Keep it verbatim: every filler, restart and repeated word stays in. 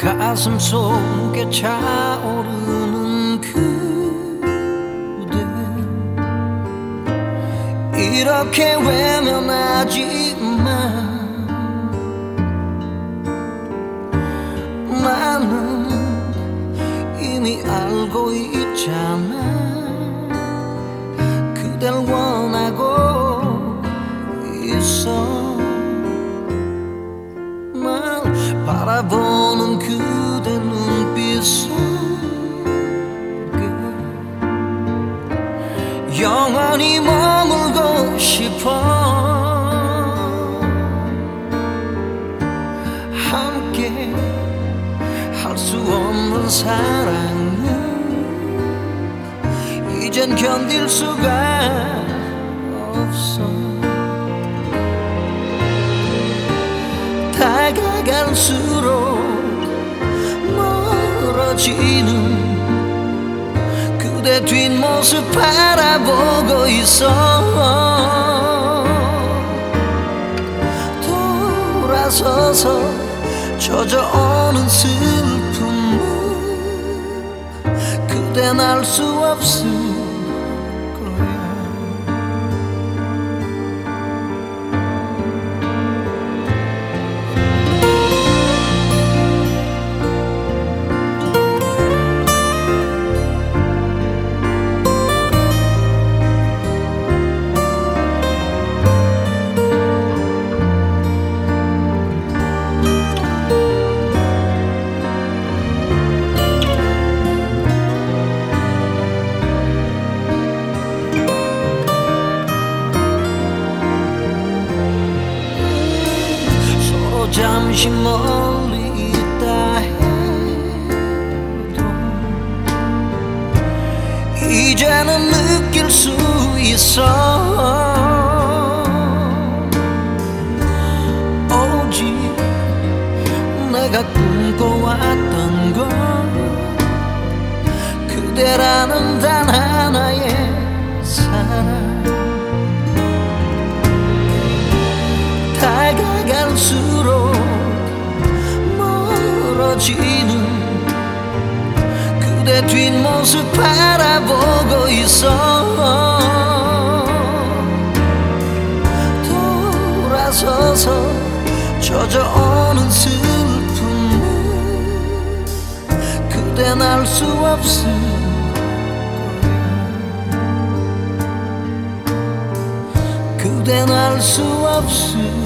가슴 속에 차오르는 그대 이렇게 외면하지만 나는 이미 알고 있잖아. 그댈 원하고 있어. 날 바라보는 그대 눈빛 속에 영원히 머물고 싶어. 함께 할 수 없는 사랑은 이젠 견딜 수가 없어. 다가갈수록 멀어지는 그대 뒷모습 바라보고 있어. 돌아서서 젖어오는 슬픔은 그댄 알 수 없을 거야. 잠시 멀리 있다 해도 이제는 느낄 수 있어. 오직 내가 꿈꿔왔던 건 그대라는 단 하나의 사랑. 다가갈수록 멀어지는 그대 뒷모습 바라보고 있어. 돌아서서 젖어오는 슬픔은 그댄 알 수 없을 거야. 그댄 알 수 없을